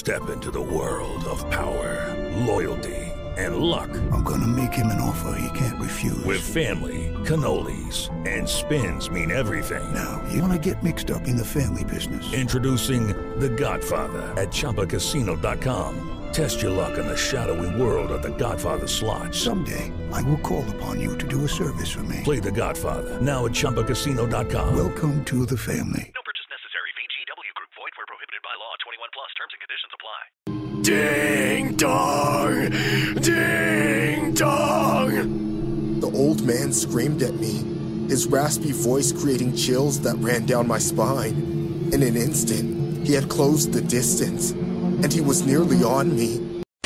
Step into the world of power, loyalty, and luck. I'm gonna make him an offer he can't refuse. With family, cannolis, and spins mean everything. Now, you wanna get mixed up in the family business. Introducing The Godfather at ChumbaCasino.com. Test your luck in the shadowy world of The Godfather slot. Someday, I will call upon you to do a service for me. Play The Godfather, now at ChumbaCasino.com. Welcome to the family. No purchase necessary. VGW Group. Void where prohibited by law. 21 plus. Terms and conditions apply. Ding dong! Ding dong! The old man screamed at me, his raspy voice creating chills that ran down my spine. In an instant, he had closed the distance, and he was nearly on me.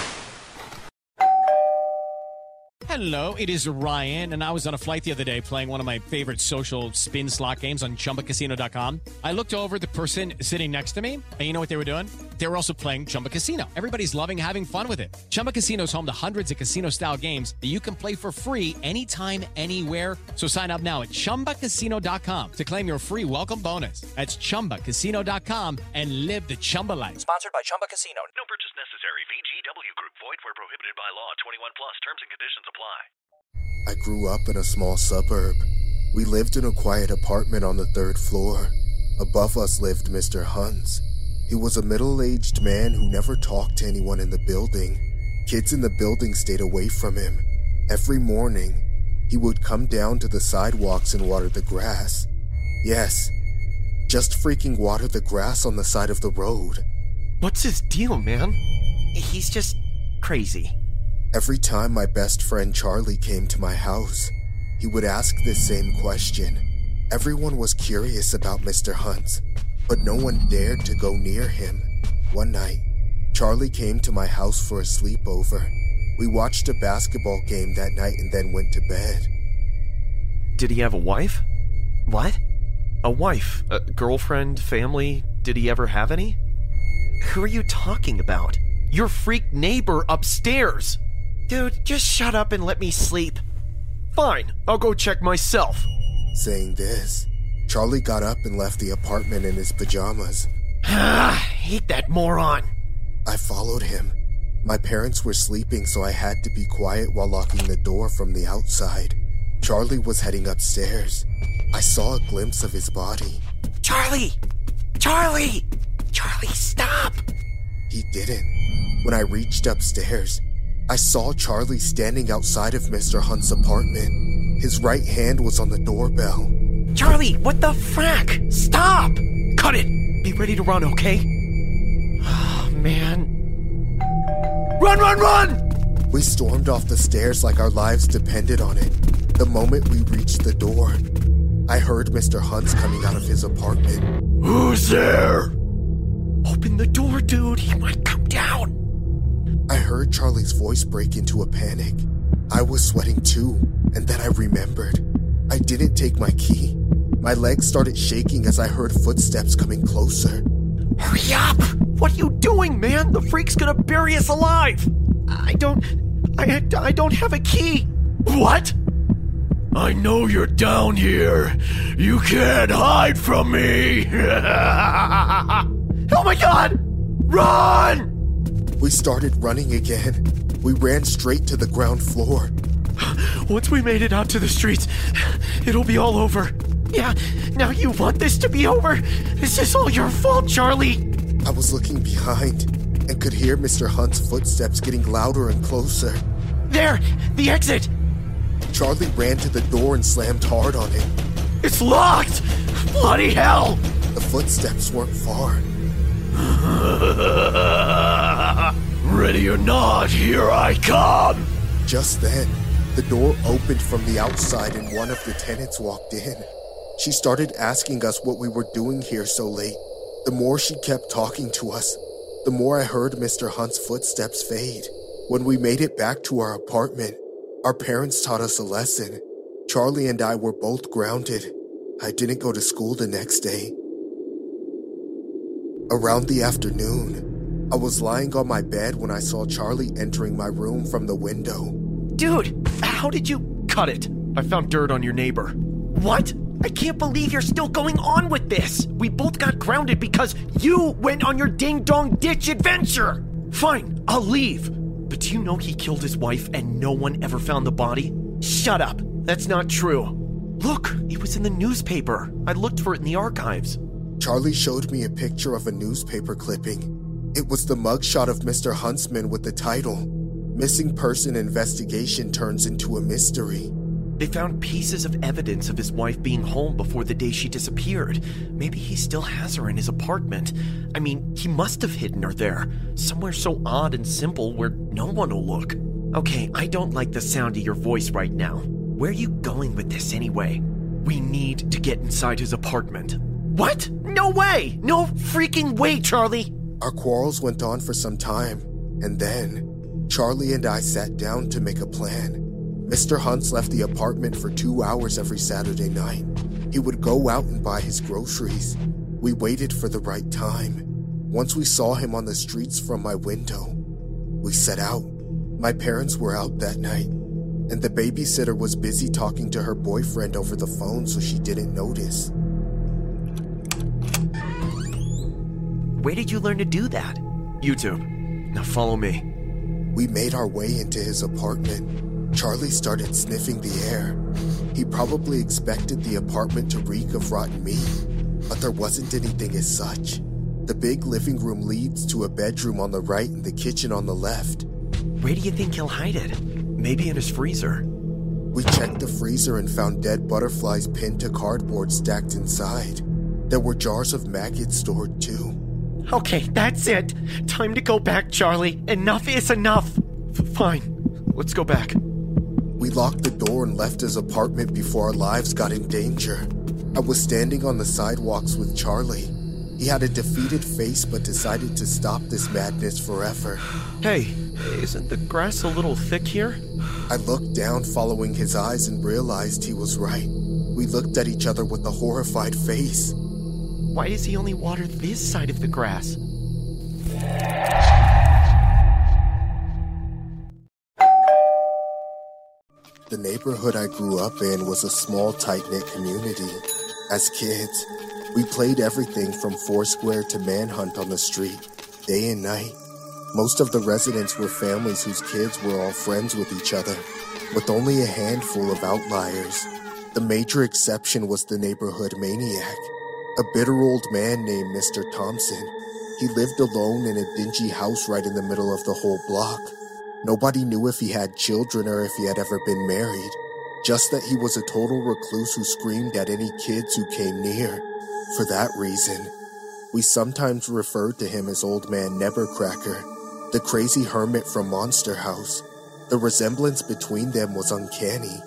Hello, it is Ryan, and I was on a flight the other day playing one of my favorite social spin slot games on ChumbaCasino.com. I looked over at the person sitting next to me, and you know what they were doing? They were also playing Chumba Casino. Everybody's loving having fun with it. Chumba Casino is home to hundreds of casino-style games that you can play for free anytime, anywhere. So sign up now at ChumbaCasino.com to claim your free welcome bonus. That's ChumbaCasino.com and live the Chumba life. Sponsored by Chumba Casino. No purchase necessary. VGW Group. Void where prohibited by law. 21 plus. Terms and conditions apply. I grew up in a small suburb. We lived in a quiet apartment on the 3rd floor. Above us lived Mr. Huntz. He was a middle-aged man who never talked to anyone in the building. Kids in the building stayed away from him. Every morning, he would come down to the sidewalks and water the grass. Yes, just freaking water the grass on the side of the road. What's his deal, man? He's just crazy. Every time my best friend Charlie came to my house, he would ask this same question. Everyone was curious about Mr. Huntz, but no one dared to go near him. One night, Charlie came to my house for a sleepover. We watched a basketball game that night and then went to bed. Did he have a wife? What? A wife? A girlfriend? Family? Did he ever have any? Who are you talking about? Your freak neighbor upstairs! Dude, just shut up and let me sleep. Fine, I'll go check myself. Saying this, Charlie got up and left the apartment in his pajamas. Hate that moron. I followed him. My parents were sleeping, so I had to be quiet while locking the door from the outside. Charlie was heading upstairs. I saw a glimpse of his body. Charlie! Charlie! Charlie, stop! He didn't. When I reached upstairs, I saw Charlie standing outside of Mr. Hunt's apartment. His right hand was on the doorbell. Charlie, what the frack? Stop! Cut it! Be ready to run, okay? Oh, man. Run, run, run! We stormed off the stairs like our lives depended on it. The moment we reached the door, I heard Mr. Hunt's coming out of his apartment. Who's there? Open the door, dude. He might come down. I heard Charlie's voice break into a panic. I was sweating too, and then I remembered. I didn't take my key. My legs started shaking as I heard footsteps coming closer. Hurry up! What are you doing, man? The freak's gonna bury us alive! I don't have a key. What? I know you're down here. You can't hide from me. Oh my god! Run! We started running again. We ran straight to the ground floor. Once we made it out to the streets, it'll be all over. Yeah, now you want this to be over? This is all your fault, Charlie. I was looking behind and could hear Mr. Hunt's footsteps getting louder and closer. There! The exit! Charlie ran to the door and slammed hard on it. It's locked! Bloody hell! The footsteps weren't far. Ready or not, here I come! Just then, the door opened from the outside and one of the tenants walked in. She started asking us what we were doing here so late. The more she kept talking to us, the more I heard Mr. Hunt's footsteps fade. When we made it back to our apartment, our parents taught us a lesson. Charlie and I were both grounded. I didn't go to school the next day. Around the afternoon, I was lying on my bed when I saw Charlie entering my room from the window. Dude, how did you... Cut it. I found dirt on your neighbor. What? I can't believe you're still going on with this. We both got grounded because you went on your ding-dong ditch adventure. Fine, I'll leave. But do you know he killed his wife and no one ever found the body? Shut up. That's not true. Look, it was in the newspaper. I looked for it in the archives. Charlie showed me a picture of a newspaper clipping. It was the mugshot of Mr. Huntsman with the title, Missing Person Investigation Turns into a Mystery. They found pieces of evidence of his wife being home before the day she disappeared. Maybe he still has her in his apartment. I mean, he must have hidden her there, somewhere so odd and simple where no one will look. Okay, I don't like the sound of your voice right now. Where are you going with this anyway? We need to get inside his apartment. What? No way! No freaking way, Charlie! Our quarrels went on for some time, and then Charlie and I sat down to make a plan. Mr. Huntz left the apartment for 2 hours every Saturday night. He would go out and buy his groceries. We waited for the right time. Once we saw him on the streets from my window, we set out. My parents were out that night, and the babysitter was busy talking to her boyfriend over the phone, so she didn't notice. Where did you learn to do that? YouTube. Now follow me. We made our way into his apartment. Charlie started sniffing the air. He probably expected the apartment to reek of rotten meat, but there wasn't anything as such. The big living room leads to a bedroom on the right and the kitchen on the left. Where do you think he'll hide it? Maybe in his freezer. We checked the freezer and found dead butterflies pinned to cardboard stacked inside. There were jars of maggots stored too. Okay, that's it. Time to go back, Charlie. Enough is enough. Fine, let's go back. We locked the door and left his apartment before our lives got in danger. I was standing on the sidewalks with Charlie. He had a defeated face but decided to stop this madness forever. Hey, isn't the grass a little thick here? I looked down following his eyes and realized he was right. We looked at each other with a horrified face. Why does he only water this side of the grass? The neighborhood I grew up in was a small, tight-knit community. As kids, we played everything from Foursquare to Manhunt on the street, day and night. Most of the residents were families whose kids were all friends with each other, with only a handful of outliers. The major exception was the neighborhood maniac, a bitter old man named Mr. Thompson. He lived alone in a dingy house right in the middle of the whole block. Nobody knew if he had children or if he had ever been married, just that he was a total recluse who screamed at any kids who came near. For that reason, we sometimes referred to him as Old Man Nevercracker, the crazy hermit from Monster House. The resemblance between them was uncanny.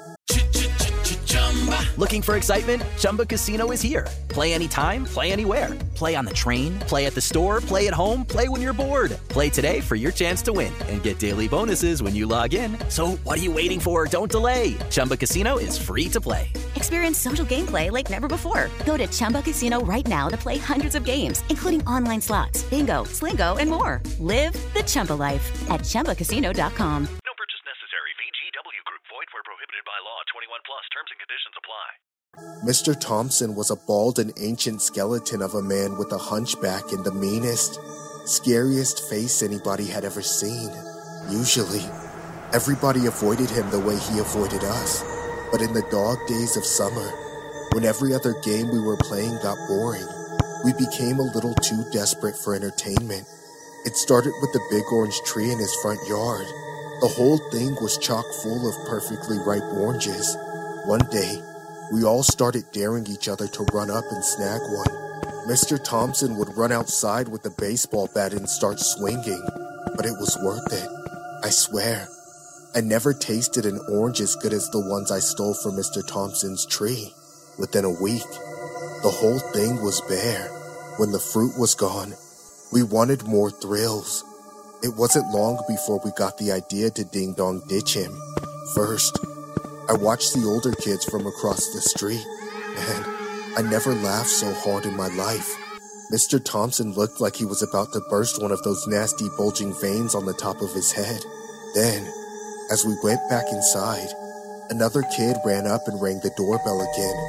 Looking for excitement? Chumba Casino is here. Play anytime, play anywhere. Play on the train, play at the store, play at home, play when you're bored. Play today for your chance to win and get daily bonuses when you log in. So what are you waiting for? Don't delay. Chumba Casino is free to play. Experience social gameplay like never before. Go to Chumba Casino right now to play hundreds of games, including online slots, bingo, Slingo, and more. Live the Chumba life at ChumbaCasino.com. No purchase necessary. VGW Group. Void where prohibited by law. 21 plus. Terms and conditions apply. Mr. Thompson was a bald and ancient skeleton of a man with a hunchback and the meanest, scariest face anybody had ever seen. Usually, everybody avoided him the way he avoided us. But in the dog days of summer, when every other game we were playing got boring, we became a little too desperate for entertainment. It started with the big orange tree in his front yard. The whole thing was chock full of perfectly ripe oranges. One day, we all started daring each other to run up and snag one. Mr. Thompson would run outside with a baseball bat and start swinging, but it was worth it. I swear, I never tasted an orange as good as the ones I stole from Mr. Thompson's tree. Within a week, the whole thing was bare. When the fruit was gone, we wanted more thrills. It wasn't long before we got the idea to ding-dong ditch him. First, I watched the older kids from across the street, and I never laughed so hard in my life. Mr. Thompson looked like he was about to burst one of those nasty bulging veins on the top of his head. Then, as we went back inside, another kid ran up and rang the doorbell again.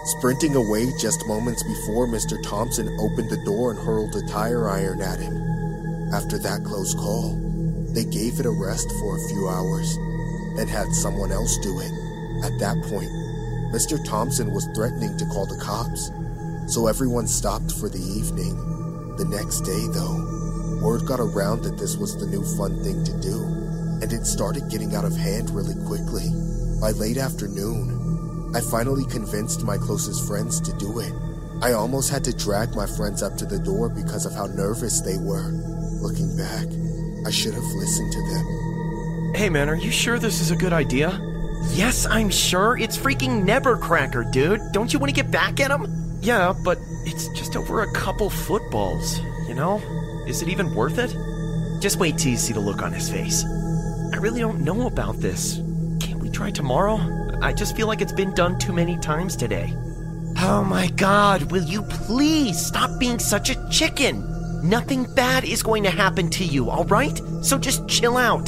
sprinting away just moments before Mr. Thompson opened the door and hurled a tire iron at him. After that close call, they gave it a rest for a few hours and had someone else do it. At that point, Mr. Thompson was threatening to call the cops, so everyone stopped for the evening. The next day, though, word got around that this was the new fun thing to do, and it started getting out of hand really quickly. By late afternoon, I finally convinced my closest friends to do it. I almost had to drag my friends up to the door because of how nervous they were. Looking back, I should have listened to them. Hey man, are you sure this is a good idea? Yes, I'm sure. It's freaking Nevercracker, dude. Don't you want to get back at him? Yeah, but it's just over a couple footballs, you know? Is it even worth it? Just wait till you see the look on his face. I really don't know about this. Can't we try tomorrow? I just feel like it's been done too many times today. Oh my god, will you please stop being such a chicken? Nothing bad is going to happen to you, alright? So just chill out.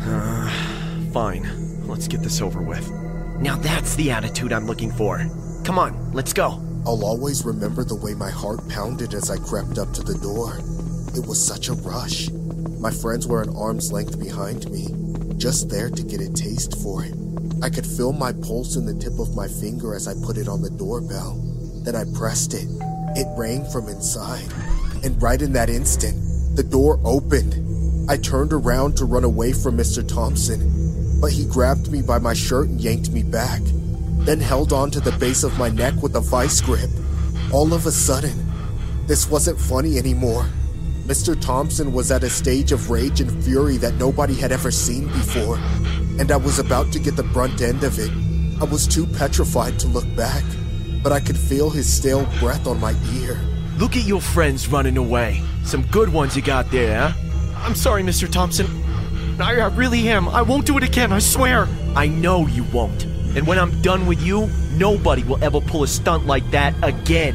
Fine. Let's get this over with. Now that's the attitude I'm looking for. Come on, let's go. I'll always remember the way my heart pounded as I crept up to the door. It was such a rush. My friends were an arm's length behind me, just there to get a taste for it. I could feel my pulse in the tip of my finger as I put it on the doorbell. Then I pressed it. It rang from inside. And right in that instant, the door opened. I turned around to run away from Mr. Thompson, but he grabbed me by my shirt and yanked me back, then held on to the base of my neck with a vice grip. All of a sudden, this wasn't funny anymore. Mr. Thompson was at a stage of rage and fury that nobody had ever seen before, and I was about to get the brunt end of it. I was too petrified to look back, but I could feel his stale breath on my ear. Look at your friends running away. Some good ones you got there, huh? I'm sorry, Mr. Thompson. I really am. I won't do it again, I swear. I know you won't. And when I'm done with you, nobody will ever pull a stunt like that again.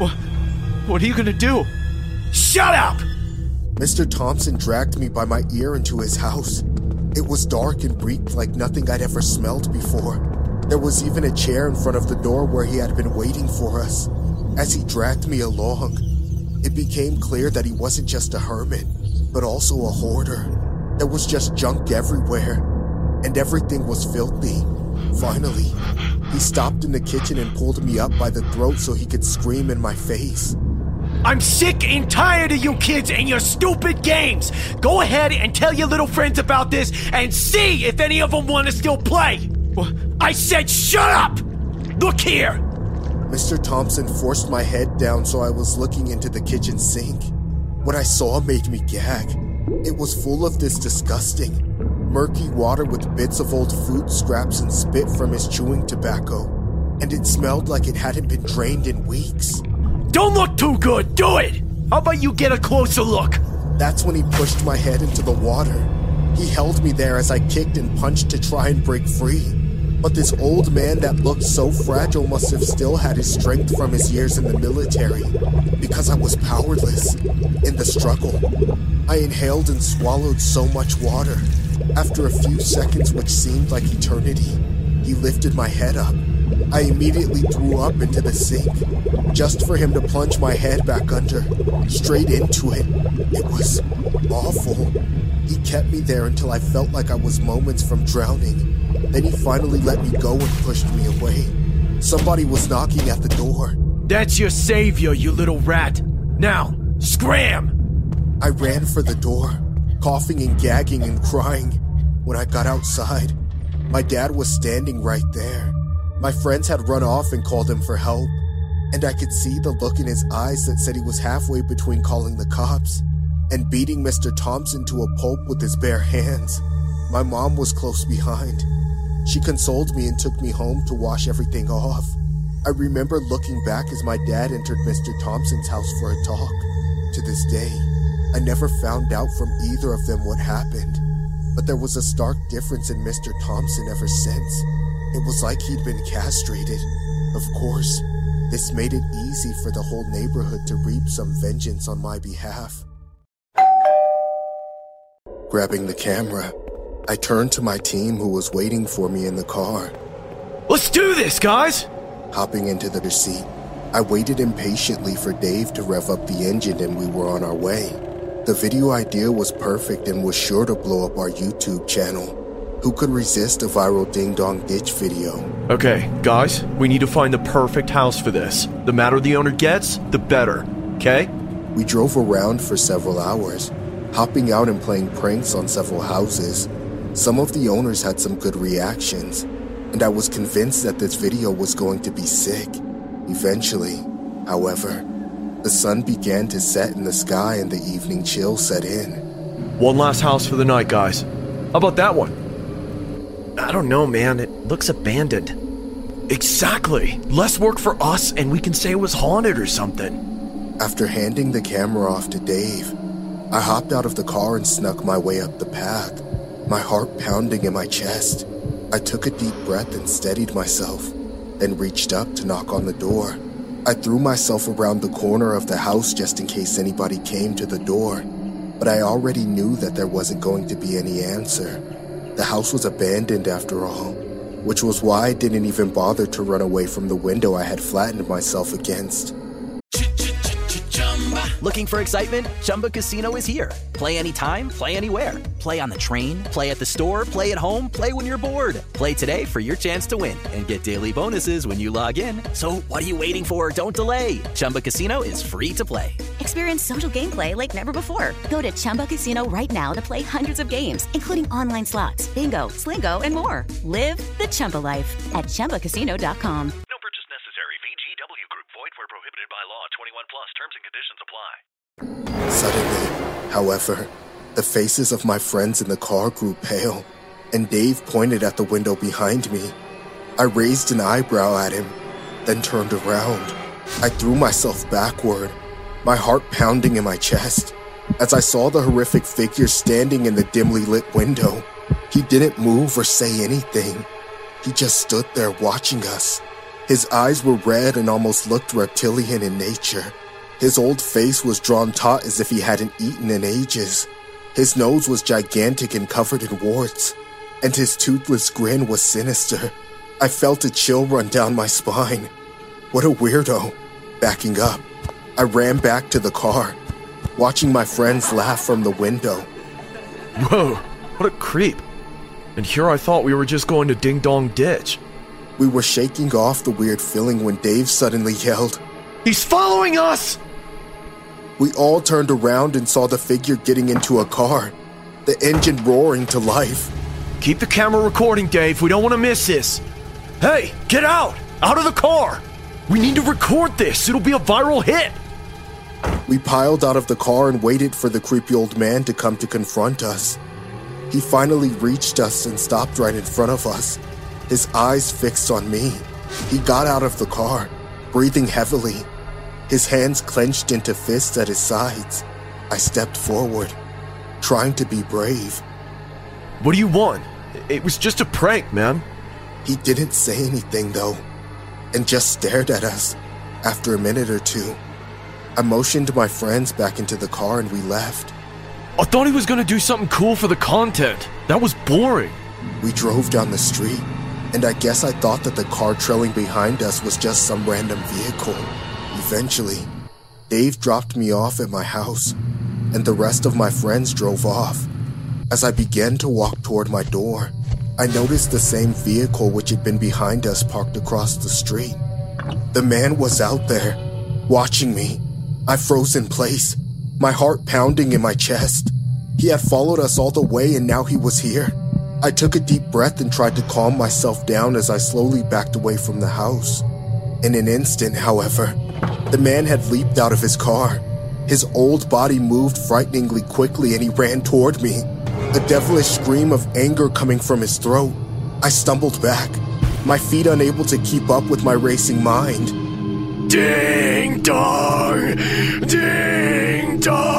What are you gonna do? Shut up! Mr. Thompson dragged me by my ear into his house. It was dark and reeked like nothing I'd ever smelled before. There was even a chair in front of the door where he had been waiting for us. As he dragged me along, it became clear that he wasn't just a hermit, but also a hoarder. There was just junk everywhere, and everything was filthy. Finally, he stopped in the kitchen and pulled me up by the throat so he could scream in my face. I'm sick and tired of you kids and your stupid games. Go ahead and tell your little friends about this and see if any of them want to still play. I said shut up! Look here! Mr. Thompson forced my head down so I was looking into the kitchen sink. What I saw made me gag. It was full of this disgusting, murky water with bits of old food scraps and spit from his chewing tobacco, and it smelled like it hadn't been drained in weeks. Don't look too good, do it! How about you get a closer look? That's when he pushed my head into the water. He held me there as I kicked and punched to try and break free. But this old man that looked so fragile must have still had his strength from his years in the military, because I was powerless in the struggle. I inhaled and swallowed so much water. After a few seconds, which seemed like eternity, he lifted my head up. I immediately threw up into the sink, just for him to plunge my head back under, straight into it. It was awful. He kept me there until I felt like I was moments from drowning. Then he finally let me go and pushed me away. Somebody was knocking at the door. That's your savior, you little rat. Now, scram! I ran for the door, coughing and gagging and crying. When I got outside, my dad was standing right there. My friends had run off and called him for help, and I could see the look in his eyes that said he was halfway between calling the cops and beating Mr. Thompson to a pulp with his bare hands. My mom was close behind. She consoled me and took me home to wash everything off. I remember looking back as my dad entered Mr. Thompson's house for a talk. To this day, I never found out from either of them what happened, but there was a stark difference in Mr. Thompson ever since. It was like he'd been castrated. Of course, this made it easy for the whole neighborhood to reap some vengeance on my behalf. Grabbing the camera, I turned to my team who was waiting for me in the car. Let's do this, guys! Hopping into the seat, I waited impatiently for Dave to rev up the engine and we were on our way. The video idea was perfect and was sure to blow up our YouTube channel. Who could resist a viral ding-dong ditch video? Okay, guys, we need to find the perfect house for this. The madder the owner gets, the better, okay? We drove around for several hours, hopping out and playing pranks on several houses. Some of the owners had some good reactions, and I was convinced that this video was going to be sick. Eventually, however, the sun began to set in the sky and the evening chill set in. One last house for the night, guys. How about that one? I don't know, man. It looks abandoned. Exactly. Less work for us, and we can say it was haunted or something. After handing the camera off to Dave, I hopped out of the car and snuck my way up the path, my heart pounding in my chest. I took a deep breath and steadied myself, then reached up to knock on the door. I threw myself around the corner of the house just in case anybody came to the door, but I already knew that there wasn't going to be any answer. The house was abandoned after all, which was why I didn't even bother to run away from the window I had flattened myself against. Looking for excitement? Chumba Casino is here. Play anytime, play anywhere. Play on the train, play at the store, play at home, play when you're bored. Play today for your chance to win and get daily bonuses when you log in. So what are you waiting for? Don't delay. Chumba Casino is free to play. Experience social gameplay like never before. Go to Chumba Casino right now to play hundreds of games, including online slots, bingo, Slingo, and more. Live the Chumba life at ChumbaCasino.com. No purchase necessary. VGW Group. Void where prohibited by law. 21 plus. Terms and conditions apply. Suddenly, however, the faces of my friends in the car grew pale, and Dave pointed at the window behind me. I raised an eyebrow at him, then turned around. I threw myself backward, my heart pounding in my chest, as I saw the horrific figure standing in the dimly lit window. He didn't move or say anything. He just stood there watching us. His eyes were red and almost looked reptilian in nature. His old face was drawn taut as if he hadn't eaten in ages. His nose was gigantic and covered in warts, and his toothless grin was sinister. I felt a chill run down my spine. What a weirdo. Backing up, I ran back to the car, watching my friends laugh from the window. Whoa, what a creep. And here I thought we were just going to Ding Dong Ditch. We were shaking off the weird feeling when Dave suddenly yelled, "He's following us!" We all turned around and saw the figure getting into a car, the engine roaring to life. Keep the camera recording, Dave. We don't want to miss this. Hey, get out! Out of the car! We need to record this. It'll be a viral hit. We piled out of the car and waited for the creepy old man to come to confront us. He finally reached us and stopped right in front of us, his eyes fixed on me. He got out of the car, breathing heavily, his hands clenched into fists at his sides. I stepped forward, trying to be brave. What do you want? It was just a prank, man. He didn't say anything, though, and just stared at us. After a minute or two, I motioned my friends back into the car and we left. I thought he was going to do something cool for the content. That was boring. We drove down the street, and I guess I thought that the car trailing behind us was just some random vehicle. Eventually, Dave dropped me off at my house, and the rest of my friends drove off. As I began to walk toward my door, I noticed the same vehicle which had been behind us parked across the street. The man was out there, watching me. I froze in place, my heart pounding in my chest. He had followed us all the way and now he was here. I took a deep breath and tried to calm myself down as I slowly backed away from the house. In an instant, however, the man had leaped out of his car. His old body moved frighteningly quickly and he ran toward me, a devilish scream of anger coming from his throat. I stumbled back, my feet unable to keep up with my racing mind. Ding dong! Ding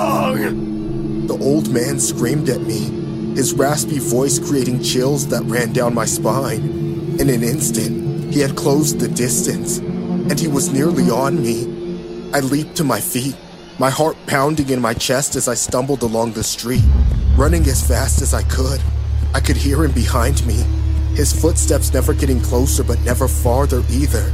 dong! The old man screamed at me, his raspy voice creating chills that ran down my spine. In an instant, he had closed the distance, and he was nearly on me. I leaped to my feet, my heart pounding in my chest as I stumbled along the street, running as fast as I could. I could hear him behind me, his footsteps never getting closer but never farther either.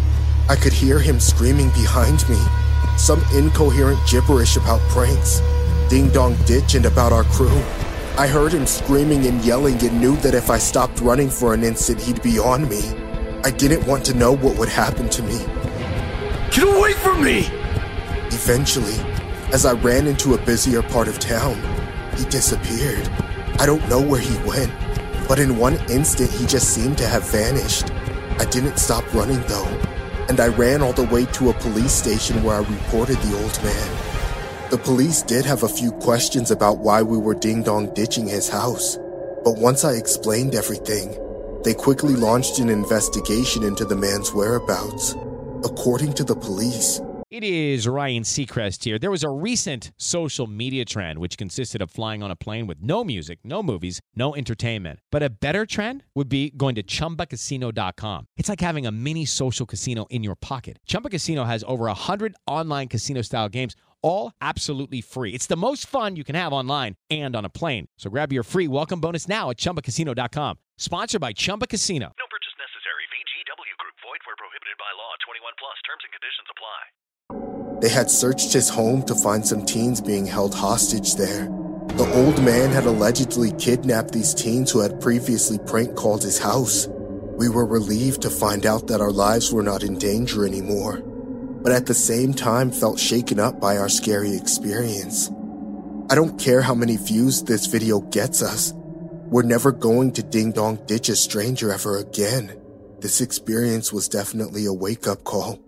I could hear him screaming behind me, some incoherent gibberish about pranks, Ding Dong Ditch, and about our crew. I heard him screaming and yelling and knew that if I stopped running for an instant, he'd be on me. I didn't want to know what would happen to me. Get away from me! Eventually, as I ran into a busier part of town, he disappeared. I don't know where he went, but in one instant he just seemed to have vanished. I didn't stop running though, and I ran all the way to a police station where I reported the old man. The police did have a few questions about why we were ding-dong ditching his house, but once I explained everything, they quickly launched an investigation into the man's whereabouts. According to the police, It is Ryan Seacrest here. There was a recent social media trend which consisted of flying on a plane with no music, no movies, no entertainment. But a better trend would be going to ChumbaCasino.com. It's like having a mini social casino in your pocket. Chumba Casino has over 100 online casino-style games, all absolutely free. It's the most fun you can have online and on a plane. So grab your free welcome bonus now at ChumbaCasino.com. Sponsored by Chumba Casino. No purchase necessary. VGW Group. Void where prohibited by law. 21 plus. Terms and conditions apply. they had searched his home to find some teens being held hostage there. The old man had allegedly kidnapped these teens who had previously prank called his house. We were relieved to find out that our lives were not in danger anymore, but at the same time felt shaken up by our scary experience. I don't care how many views this video gets us. We're never going to ding-dong ditch a stranger ever again. This experience was definitely a wake-up call.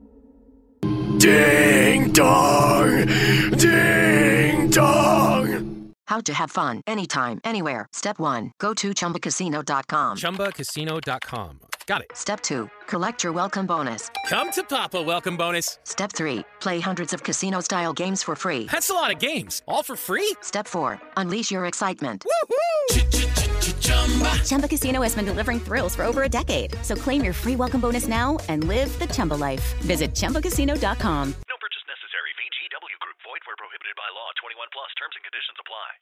Ding dong! Ding dong! How to have fun anytime, anywhere. Step 1. Go to ChumbaCasino.com. ChumbaCasino.com. Got it. Step 2. Collect your welcome bonus. Come to Papa welcome bonus. Step 3. Play hundreds of casino-style games for free. That's a lot of games. All for free? Step 4. Unleash your excitement. Chumba Casino has been delivering thrills for over a decade. So claim your free welcome bonus now and live the Chumba life. Visit ChumbaCasino.com. No purchase necessary. VGW Group. Void where prohibited by law. 21 plus. Terms and conditions apply.